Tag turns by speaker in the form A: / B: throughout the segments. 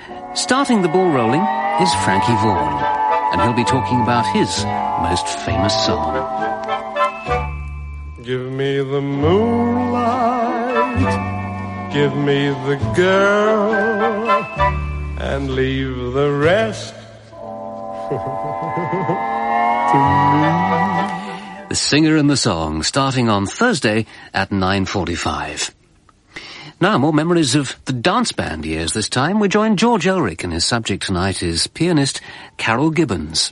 A: Starting the ball rolling is Frankie Vaughan, and he'll be talking about his most famous song.
B: Give me the moonlight, give me the girl, and leave the rest to me.
A: The singer and the song, starting on Thursday at 9:45. Now, more memories of the dance band years this time. We join George Elric, and his subject tonight is pianist Carol Gibbons.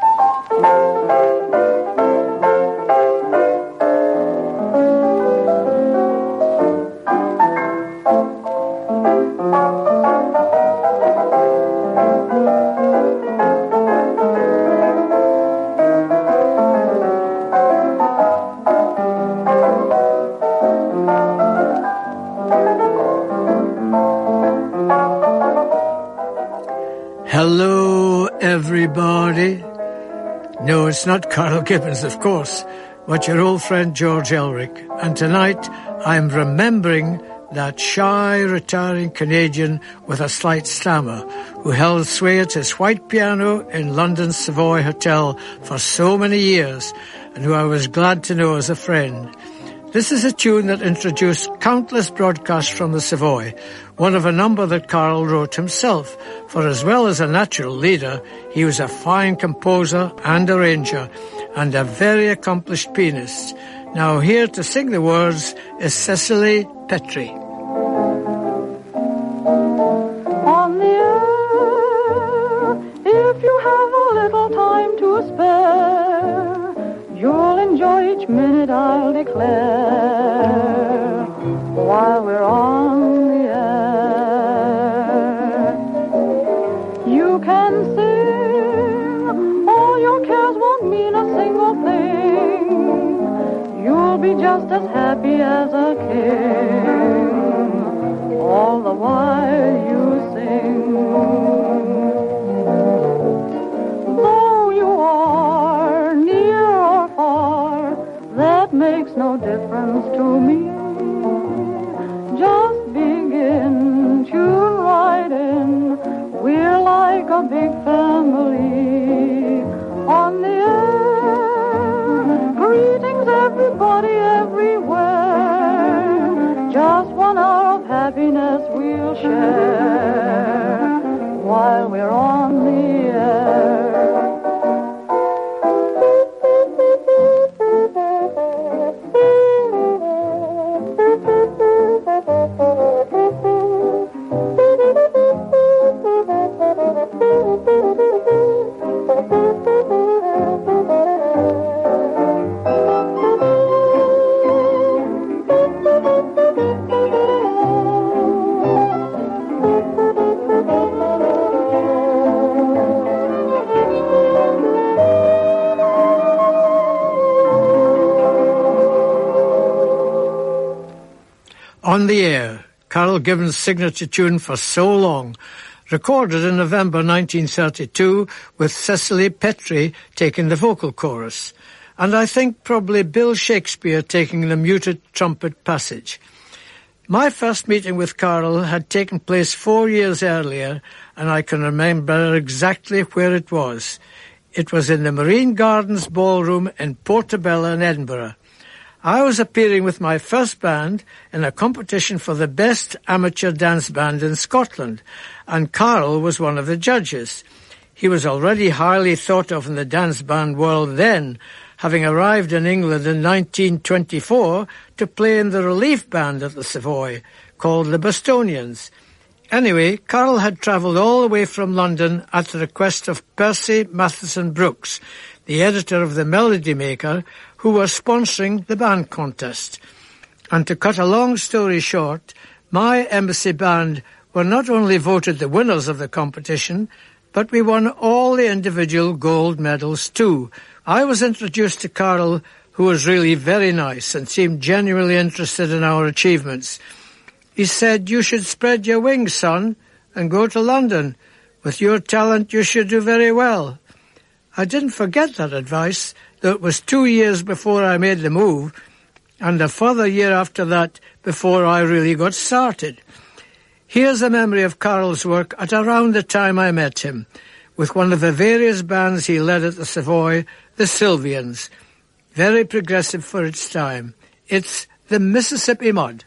C: Hello, everybody. No, it's not Carol Gibbons, of course, but your old friend George Elric. And tonight I'm remembering that shy, retiring Canadian with a slight stammer who held sway at his white piano in London's Savoy Hotel for so many years, and who I was glad to know as a friend. This is a tune that introduced countless broadcasts from the Savoy, one of a number that Carl wrote himself, for as well as a natural leader, he was a fine composer and arranger, and a very accomplished pianist. Now here to sing the words is Cecily Petrie.
D: On the air, if you have a little time to spare, you'll enjoy each minute, I'll declare, while we're on the air. You can sing, all your cares won't mean a single thing. You'll be just as happy as a king, all the while you sing. Though you are near or far, that makes no difference to me. Just begin, tune right in. We're like a big family on the air. Greetings, everybody, everywhere. Just 1 hour of happiness we'll share while we're on the air.
C: On the Air, Carol Gibbons' signature tune for so long, recorded in November 1932 with Cecily Petrie taking the vocal chorus, and I think probably Bill Shakespeare taking the muted trumpet passage. My first meeting with Carol had taken place 4 years earlier, and I can remember exactly where it was. It was in the Marine Gardens Ballroom in Portobello in Edinburgh. I was appearing with my first band in a competition for the best amateur dance band in Scotland, and Carl was one of the judges. He was already highly thought of in the dance band world then, having arrived in England in 1924 to play in the relief band at the Savoy, called the Bostonians. Anyway, Carl had travelled all the way from London at the request of Percy Matheson Brooks, the editor of the Melody Maker, who was sponsoring the band contest. And to cut a long story short, my embassy band were not only voted the winners of the competition, but we won all the individual gold medals too. I was introduced to Carl, who was really very nice and seemed genuinely interested in our achievements. He said, "You should spread your wings, son, and go to London. With your talent, you should do very well." I didn't forget that advice, though it was 2 years before I made the move, and a further year after that before I really got started. Here's a memory of Carol's work at around the time I met him, with one of the various bands he led at the Savoy, the Sylvians. Very progressive for its time. It's the Mississippi Mud.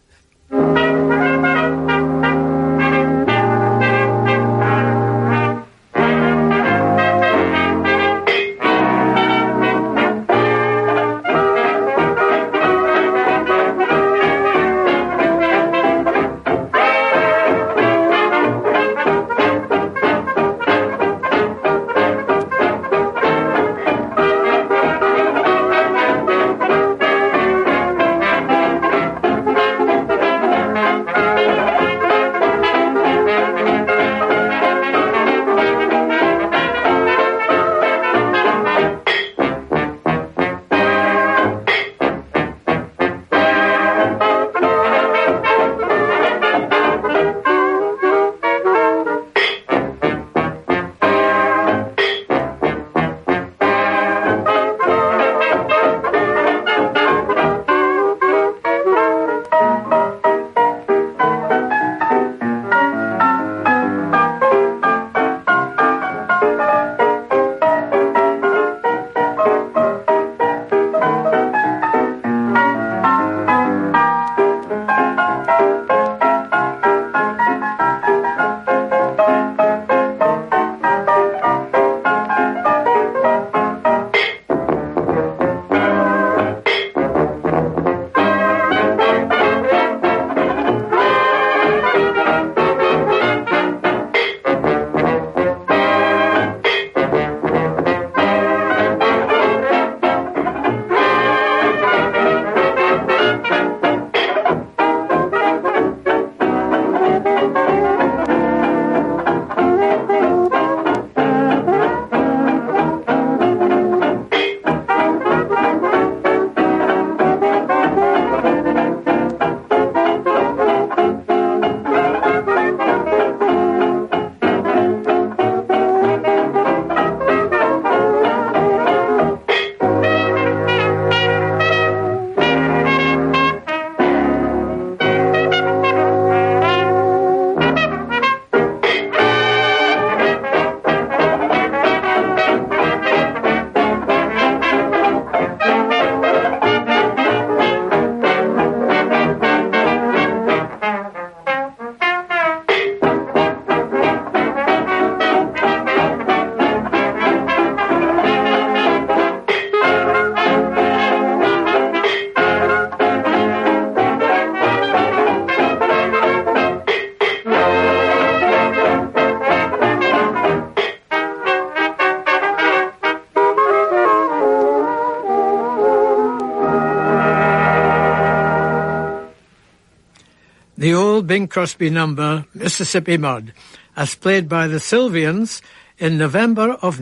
C: The old Bing Crosby number, Mississippi Mud, as played by the Sylvians in November of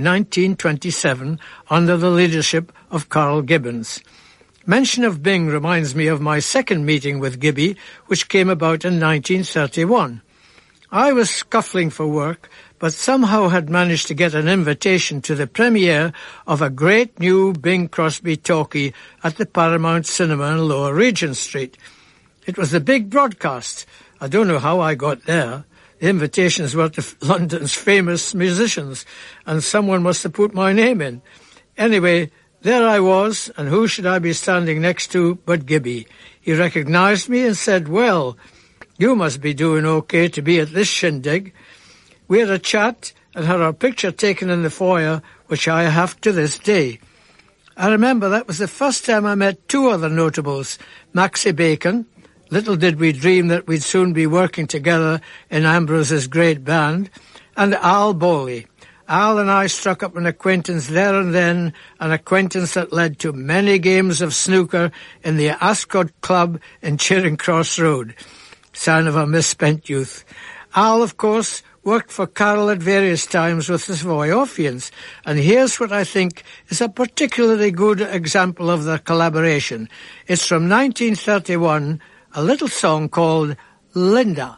C: 1927 under the leadership of Carl Gibbons. Mention of Bing reminds me of my second meeting with Gibby, which came about in 1931. I was scuffling for work, but somehow had managed to get an invitation to the premiere of a great new Bing Crosby talkie at the Paramount Cinema in Lower Regent Street. It was the big broadcast. I don't know how I got there. The invitations were to London's famous musicians, and someone must have put my name in. Anyway, there I was, and who should I be standing next to but Gibby? He recognised me and said, "Well, you must be doing okay to be at this shindig." We had a chat and had our picture taken in the foyer, which I have to this day. I remember that was the first time I met two other notables, Maxie Bacon. Little did we dream that we'd soon be working together in Ambrose's great band, and Al Bowley. Al and I struck up an acquaintance there and then, an acquaintance that led to many games of snooker in the Ascot Club in Charing Cross Road. Sign of a misspent youth. Al, of course, worked for Carol at various times with the Savoy Orpheans, and here's what I think is a particularly good example of their collaboration. It's from 1931, a little song called Linda.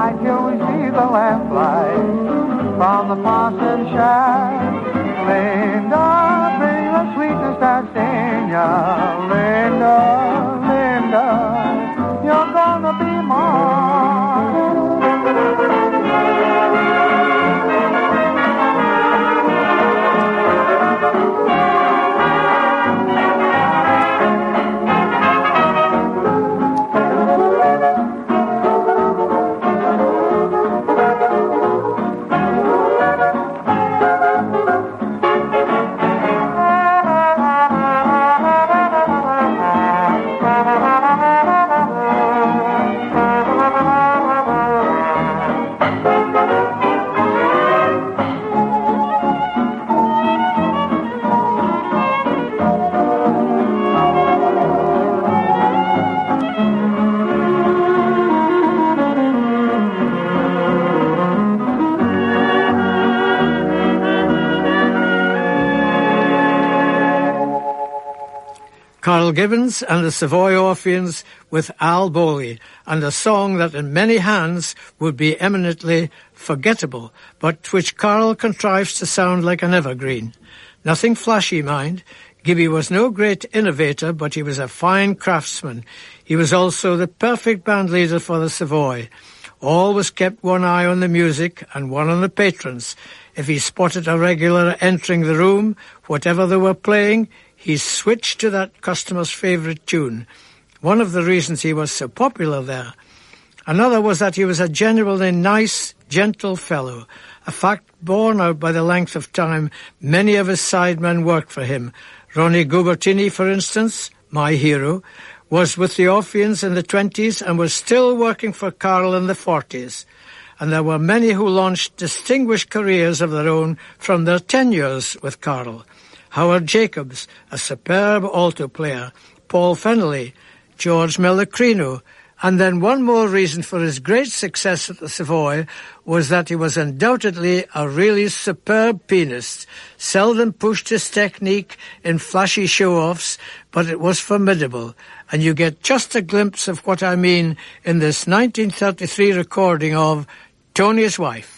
E: night till we see the lamplight from the Parson's shack. Linda, bring the sweetest Sardinia. Linda, Linda, you're gonna be mine.
C: Carl Gibbons and the Savoy Orpheans with Al Bowley, and a song that in many hands would be eminently forgettable, but which Carl contrives to sound like an evergreen. Nothing flashy, mind. Gibby was no great innovator, but he was a fine craftsman. He was also the perfect band leader for the Savoy. Always kept one eye on the music and one on the patrons. If he spotted a regular entering the room, whatever they were playing, he switched to that customer's favourite tune. One of the reasons he was so popular there. Another was that he was a genuinely nice, gentle fellow, a fact borne out by the length of time many of his sidemen worked for him. Ronnie Gubertini, for instance, my hero, was with the Orpheans in the 20s and was still working for Carl in the 40s. And there were many who launched distinguished careers of their own from their tenures with Carl. Howard Jacobs, a superb alto player, Paul Fennelly, George Mellecrino, and then one more reason for his great success at the Savoy was that he was undoubtedly a really superb pianist, seldom pushed his technique in flashy show-offs, but it was formidable, and you get just a glimpse of what I mean in this 1933 recording of Tony's Wife.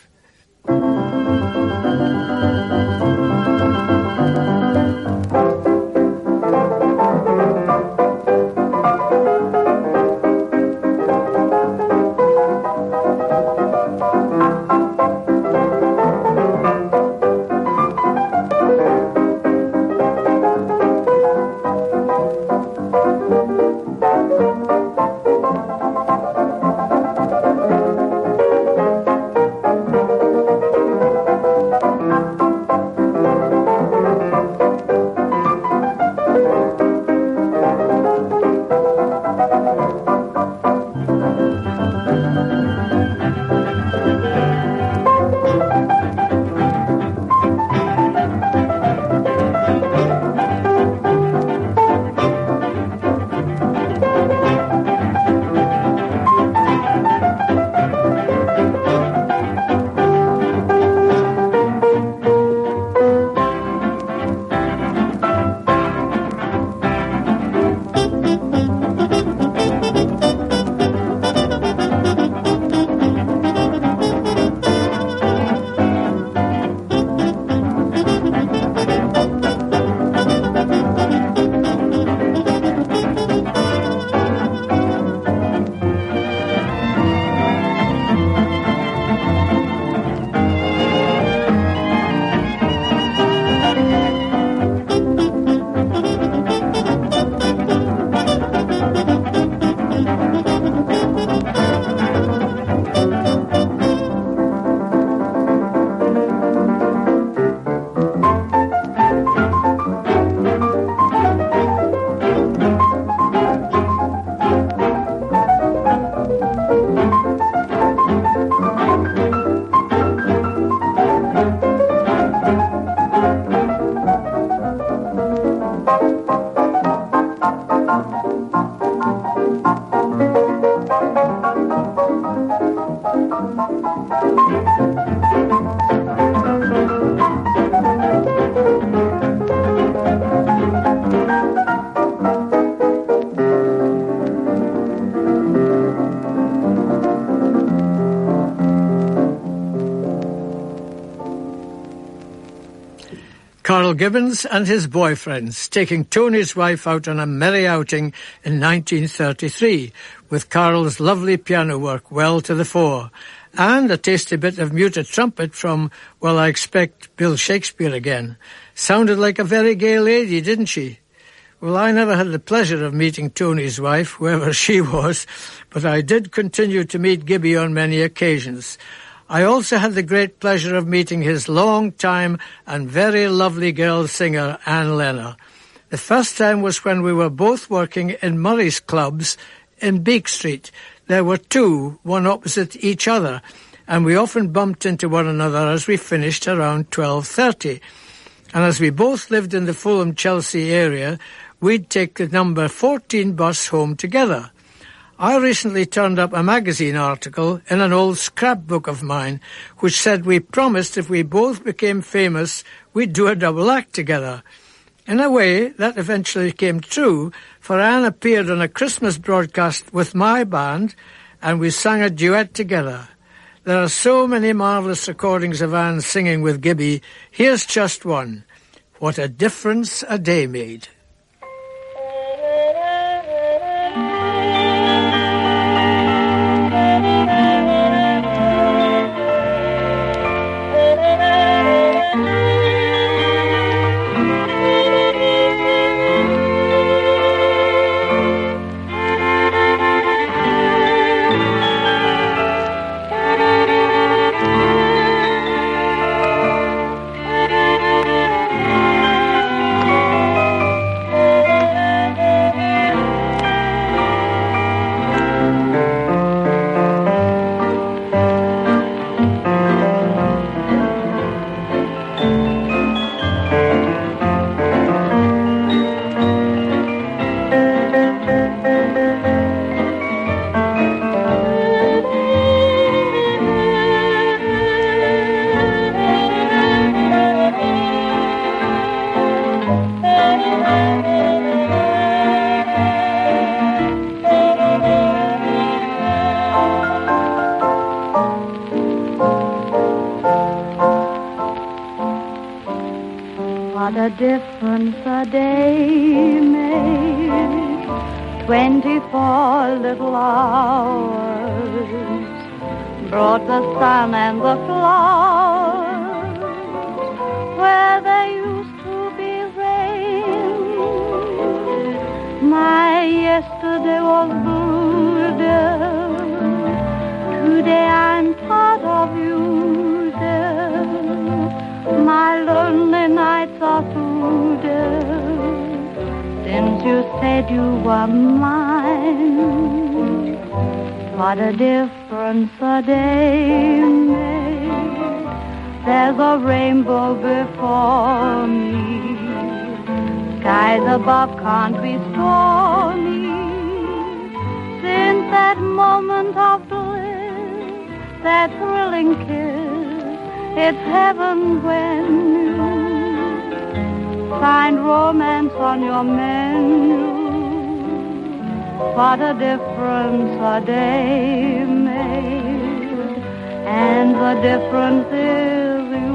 C: Carl Gibbons and his boyfriends, taking Tony's wife out on a merry outing in 1933, with Carl's lovely piano work well to the fore, and a tasty bit of muted trumpet from, well, I expect, Bill Shakespeare again. Sounded like a very gay lady, didn't she? Well, I never had the pleasure of meeting Tony's wife, whoever she was, but I did continue to meet Gibby on many occasions. I also had the great pleasure of meeting his long-time and very lovely girl singer, Anne Lenner. The first time was when we were both working in Murray's Clubs in Beak Street. There were two, one opposite each other, and we often bumped into one another as we finished around 12:30. And as we both lived in the Fulham-Chelsea area, we'd take the number 14 bus home together. I recently turned up a magazine article in an old scrapbook of mine which said we promised if we both became famous, we'd do a double act together. In a way, that eventually came true, for Anne appeared on a Christmas broadcast with my band, and we sang a duet together. There are so many marvellous recordings of Anne singing with Gibby. Here's just one. What a Difference a Day Made.
F: What a difference a day made, 24 little hours brought the sun and the flowers where there used to be rain. My yesterday was blue, dear. Today I'm part of you, dear. My lonely nights are through, dear, since you said you were mine. What a difference a day made. There's a rainbow before me. Skies above can't be stormy. Since that moment of bliss, that thrilling kiss, it's heaven when you find romance on your menu. What a difference a day made, and the difference is you.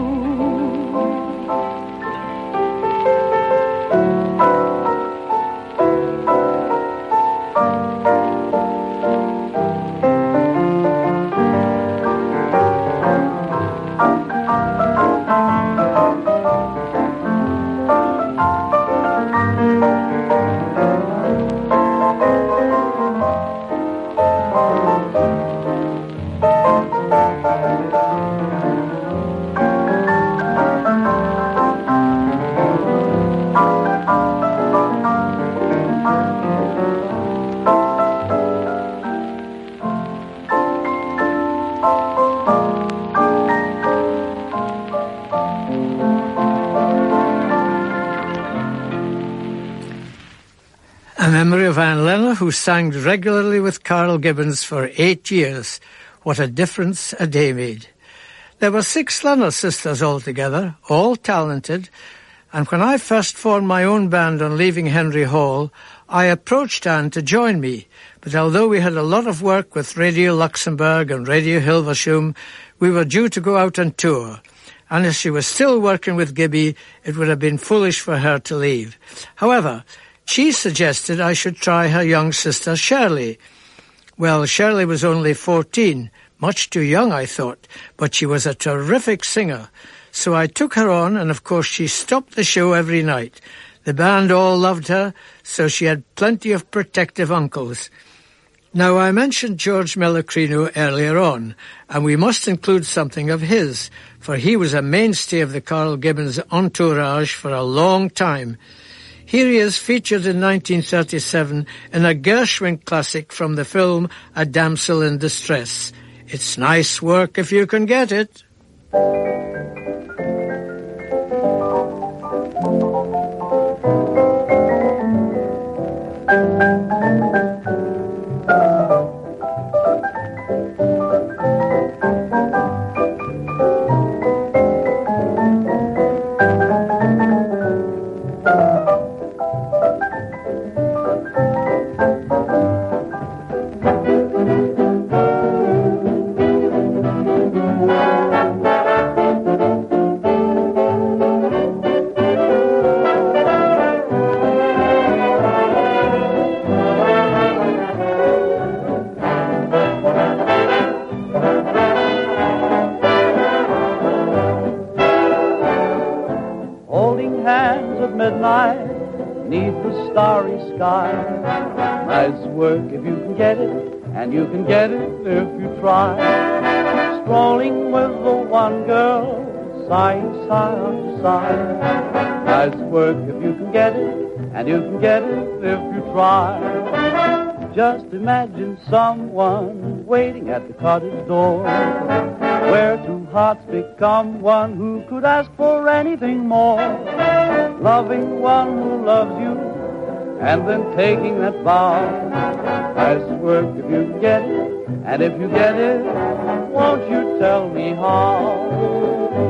C: A memory of Anne Lenner, who sang regularly with Carl Gibbons for 8 years. What a difference a day made. There were 6 Lenner sisters altogether, all talented, and when I first formed my own band on leaving Henry Hall, I approached Anne to join me, but although we had a lot of work with Radio Luxembourg and Radio Hilversum, we were due to go out on tour. and if she was still working with Gibby, it would have been foolish for her to leave. However, she suggested I should try her young sister Shirley. Well, Shirley was only 14, much too young, I thought, but she was a terrific singer. So I took her on, and of course she stopped the show every night. The band all loved her, so she had plenty of protective uncles. Now, I mentioned George Mellecrino earlier on, and we must include something of his, for he was a mainstay of the Carl Gibbons entourage for a long time. Here he is, featured in 1937 in a Gershwin classic from the film A Damsel in Distress. It's nice work if you can get it.
G: Nice work if you can get it, and you can get it if you try. Strolling with the one girl, sighing side to side. Nice work if you can get it, and you can get it if you try. Just imagine someone waiting at the cottage door, where two hearts become one. Who could ask for anything more? Loving one who loves you, and then taking that vow. Nice work if you can get it, and if you get it, won't you tell me how?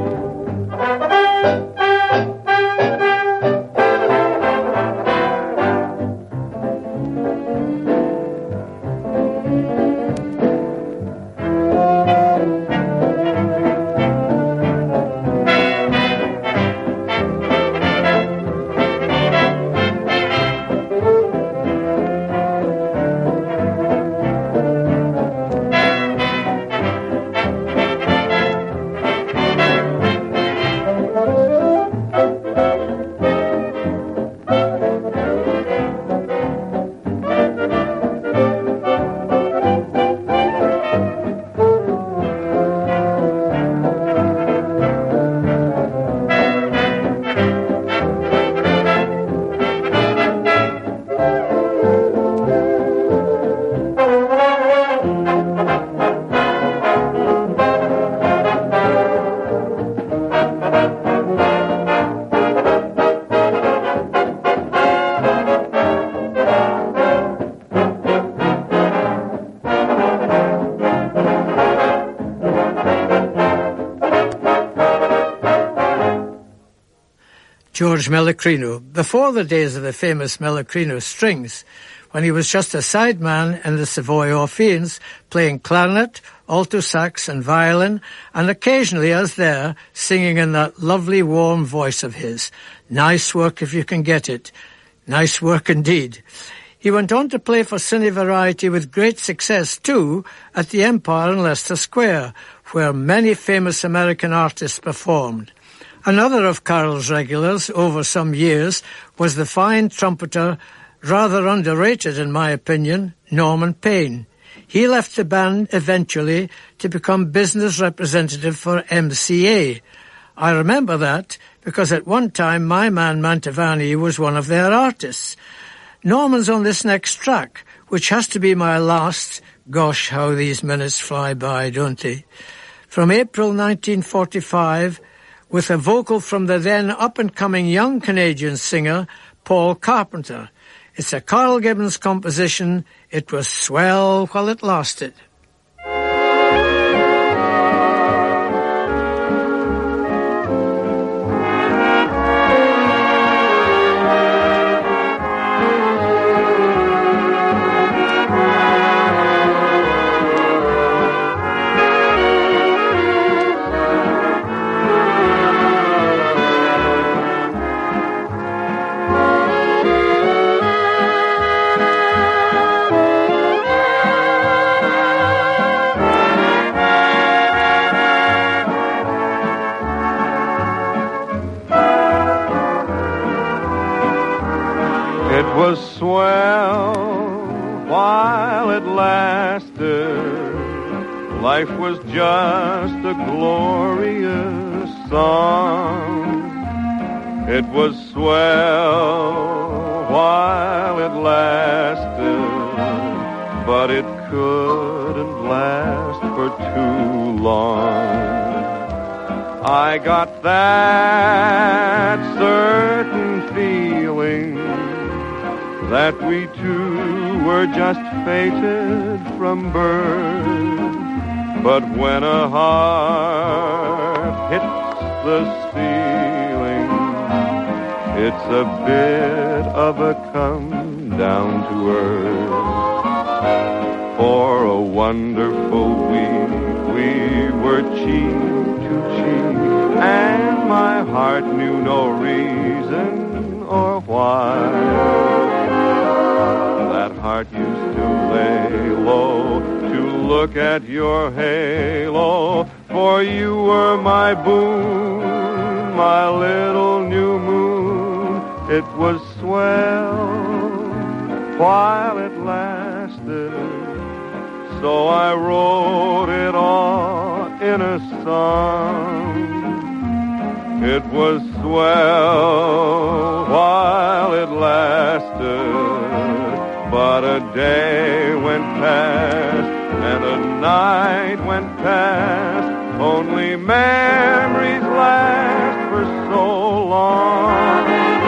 C: George Mellecrino, before the days of the famous Mellecrino strings, when he was just a sideman in the Savoy Orpheans, playing clarinet, alto sax and violin, and occasionally, as there, singing in that lovely warm voice of his. Nice work if you can get it. Nice work indeed. He went on to play for Cine Variety with great success too at the Empire in Leicester Square, where many famous American artists performed. Another of Carol's regulars over some years was the fine trumpeter, rather underrated in my opinion, Norman Payne. He left the band eventually to become business representative for MCA. I remember that because at one time my man Mantovani was one of their artists. Norman's on this next track, which has to be my last. Gosh, how these minutes fly by, don't they? From April 1945, with a vocal from the then up-and-coming young Canadian singer, Paul Carpenter. It's a Carl Gibbons composition. It was swell while it lasted.
B: was swell while it lasted. Life was just a glorious song. It was swell while it lasted, but it couldn't last for too long. I got that certain feeling that we two were just fated from birth. But when a heart hits the ceiling, it's a bit of a come down to earth. For a wonderful week we were cheek to cheek, and my heart knew no reason or why. That heart used to lay low to look at your halo, for you were my boon, my little new moon. It was swell while it lasted, so I wrote it all in a song. It was swell while it lasted, but a day went past and a night went past. Only memories last for so long.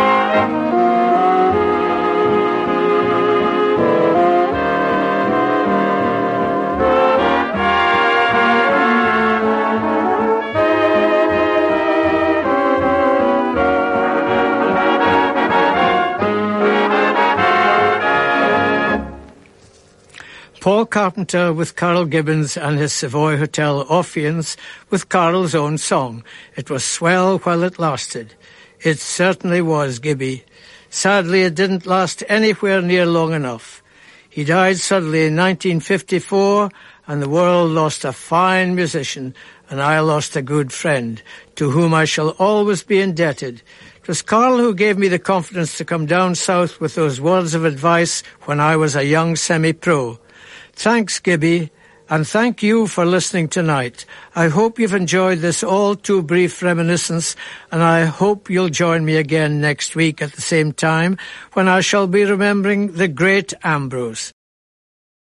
C: Paul Carpenter with Carl Gibbons and his Savoy Hotel Orpheans with Carl's own song. It was swell while it lasted. It certainly was, Gibby. Sadly, it didn't last anywhere near long enough. He died suddenly in 1954, and the world lost a fine musician, and I lost a good friend, to whom I shall always be indebted. It was Carl who gave me the confidence to come down south with those words of advice when I was a young semi-pro. Thanks, Gibby, and thank you for listening tonight. I hope you've enjoyed this all too brief reminiscence, and I hope you'll join me again next week at the same time when I shall be remembering the great Ambrose.